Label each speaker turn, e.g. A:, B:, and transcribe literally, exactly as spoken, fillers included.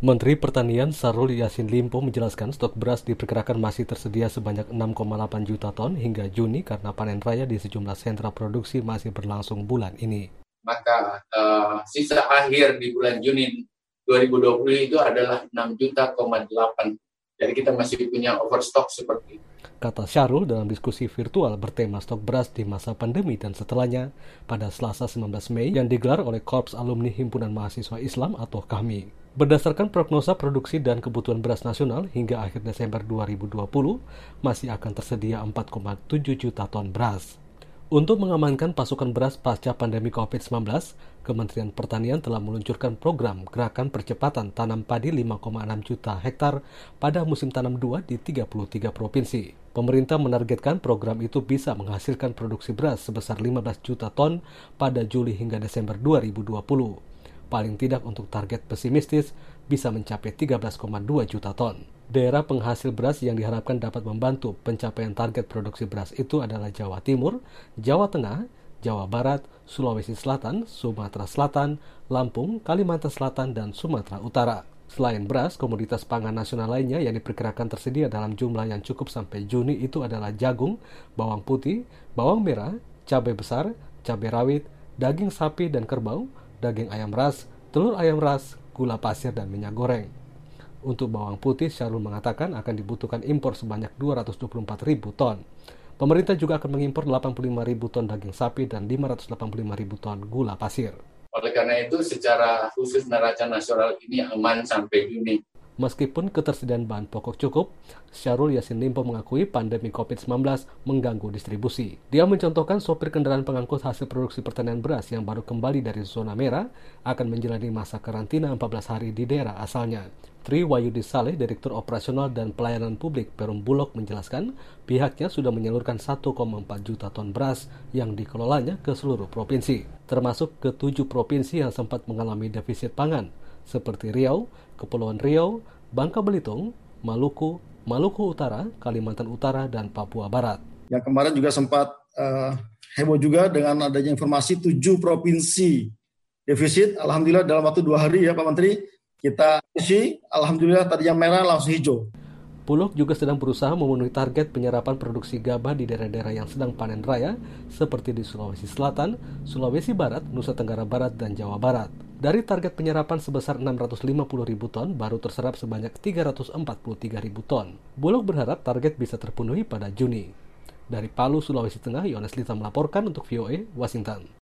A: Menteri Pertanian Syahrul Yassin Limpo menjelaskan stok beras diperkirakan masih tersedia sebanyak enam koma delapan juta ton hingga Juni karena panen raya di sejumlah sentra produksi masih berlangsung bulan ini.
B: Maka uh, sisa akhir di bulan Juni dua ribu dua puluh itu adalah enam juta koma delapan. Jadi kita masih punya overstock seperti itu.
A: Kata Syahrul dalam diskusi virtual bertema stok beras di masa pandemi dan setelahnya pada Selasa sembilan belas Mei yang digelar oleh Korps Alumni Himpunan Mahasiswa Islam atau K A M I. Berdasarkan prognosa produksi dan kebutuhan beras nasional hingga akhir Desember dua ribu dua puluh, masih akan tersedia empat koma tujuh juta ton beras. Untuk mengamankan pasokan beras pasca pandemi covid sembilan belas, Kementerian Pertanian telah meluncurkan program Gerakan Percepatan Tanam Padi lima koma enam juta hektar pada musim tanam dua di tiga puluh tiga provinsi. Pemerintah menargetkan program itu bisa menghasilkan produksi beras sebesar lima belas juta ton pada Juli hingga Desember dua ribu dua puluh. Paling tidak untuk target pesimistis bisa mencapai tiga belas koma dua juta ton. Daerah penghasil beras yang diharapkan dapat membantu pencapaian target produksi beras itu adalah Jawa Timur, Jawa Tengah, Jawa Barat, Sulawesi Selatan, Sumatera Selatan, Lampung, Kalimantan Selatan, dan Sumatera Utara. Selain beras, komoditas pangan nasional lainnya yang diperkirakan tersedia dalam jumlah yang cukup sampai Juni itu adalah jagung, bawang putih, bawang merah, cabai besar, cabai rawit, daging sapi dan kerbau, daging ayam ras, telur ayam ras, gula pasir, dan minyak goreng. Untuk bawang putih, Syahrul mengatakan akan dibutuhkan impor sebanyak dua ratus dua puluh empat ribu ton. Pemerintah juga akan mengimpor delapan puluh lima ribu ton daging sapi dan lima ratus delapan puluh lima ribu ton gula pasir.
B: Oleh karena itu, secara khusus neraca nasional ini aman sampai Juni.
A: Meskipun ketersediaan bahan pokok cukup, Syahrul Yassin Limpo mengakui pandemi covid sembilan belas mengganggu distribusi. Dia mencontohkan sopir kendaraan pengangkut hasil produksi pertanian beras yang baru kembali dari zona merah akan menjalani masa karantina empat belas hari di daerah asalnya. Tri Wayudi Saleh, Direktur Operasional dan Pelayanan Publik Perum Bulog menjelaskan pihaknya sudah menyalurkan satu koma empat juta ton beras yang dikelolanya ke seluruh provinsi, termasuk ke tujuh provinsi yang sempat mengalami defisit pangan, seperti Riau, Kepulauan Riau, Bangka Belitung, Maluku, Maluku Utara, Kalimantan Utara, dan Papua Barat.
C: Yang kemarin juga sempat uh, heboh juga dengan adanya informasi tujuh provinsi defisit. Alhamdulillah dalam waktu dua hari ya Pak Menteri, kita isi, alhamdulillah tadi yang merah langsung hijau.
A: Bulog juga sedang berusaha memenuhi target penyerapan produksi gabah di daerah-daerah yang sedang panen raya, seperti di Sulawesi Selatan, Sulawesi Barat, Nusa Tenggara Barat, dan Jawa Barat. Dari target penyerapan sebesar enam ratus lima puluh ribu ton, baru terserap sebanyak tiga ratus empat puluh tiga ribu ton. Bulog berharap target bisa terpenuhi pada Juni. Dari Palu, Sulawesi Tengah, Yones Lita melaporkan untuk V O A, Washington.